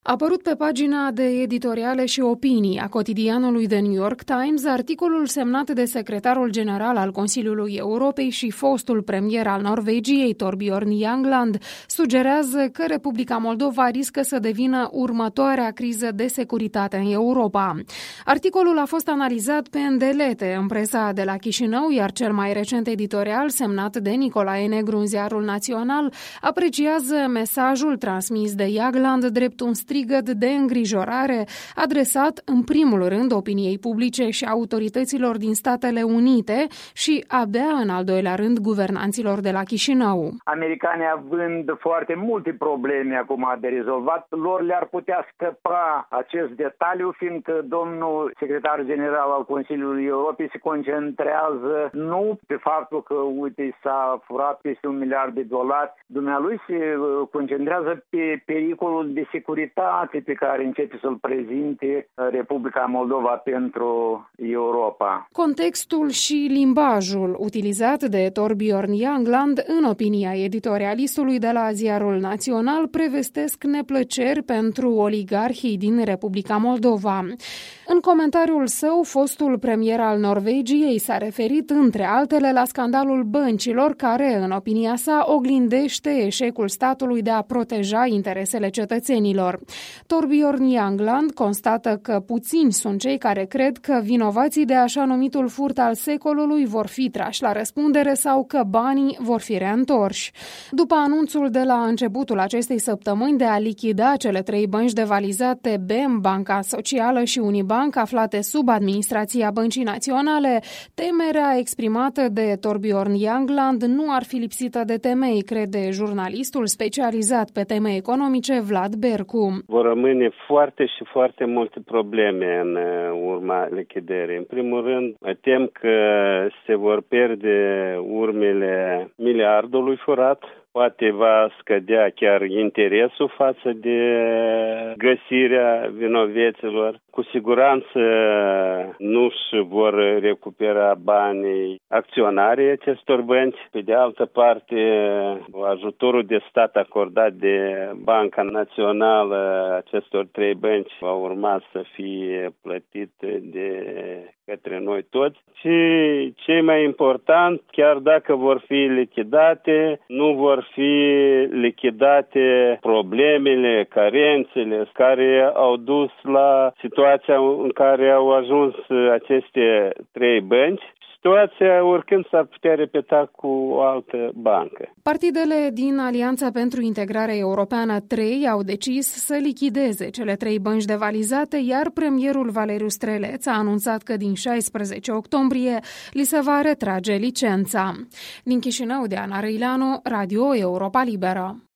A apărut pe pagina de editoriale și opinii a cotidianului The New York Times articolul semnat de secretarul general al Consiliului Europei și fostul premier al Norvegiei, Thorbjørn Jagland, sugerează că Republica Moldova riscă să devină următoarea criză de securitate în Europa. Articolul a fost analizat pe îndelete în presa de la Chișinău, iar cel mai recent editorial, semnat de Nicolae Negru în Ziarul Național, apreciază mesajul transmis de Jagland drept un strigăt de îngrijorare adresat în primul rând opiniei publice și autorităților din Statele Unite și abia în al doilea rând guvernanților de la Chișinău. Americanii având foarte multe probleme acum de rezolvat, lor le-ar putea scăpa acest detaliu, fiindcă domnul secretar general al Consiliului Europei se concentrează nu pe faptul că, uite, s-a furat peste $1 miliard, dumnealui se concentrează pe pericolul de securitate pe care începe să-l prezinte Republica Moldova pentru Europa. Contextul și limbajul utilizat de Thorbjørn Jagland, în opinia editorialistului de la Ziarul Național, prevestesc neplăceri pentru oligarhii din Republica Moldova. În comentariul său, fostul premier al Norvegiei s-a referit, între altele, la scandalul băncilor, care, în opinia sa, oglindește eșecul statului de a proteja interesele cetățenilor. Thorbjørn Jagland constată că puțini sunt cei care cred că vinovații de așa numitul furt al secolului vor fi trași la răspundere sau că banii vor fi reîntorși. După anunțul de la începutul acestei săptămâni de a lichida cele 3 bănci devalizate BEM, Banca Socială și Unibank, aflate sub administrația Băncii Naționale, temerea exprimată de Thorbjørn Jagland nu ar fi lipsită de temei, crede jurnalistul specializat pe teme economice Vlad Bercu. Vor rămâne foarte multe probleme în urma lichidării. În primul rând, mă tem că se vor pierde urmele miliardului furat. Poate va scădea chiar interesul față de găsirea vinoveților. Cu siguranță nu își vor recupera banii acționarii acestor bănci. Pe de altă parte, ajutorul de stat acordat de Banca Națională acestor 3 bănci va urma să fie plătit de către noi toți. Și cei mai important, chiar dacă vor fi lichidate, nu vor fi lichidate problemele, carențele care au dus la situația în care au ajuns aceste 3 bănci. Situația oricând s-ar putea repeta cu o altă bancă. Partidele din Alianța pentru Integrare Europeană 3 au decis să lichideze cele 3 bănci devalizate, iar premierul Valeriu Streleț a anunțat că din 16 octombrie li se va retrage licența. Din Chișinău, Diana Răileanu, Radio Europa Liberă.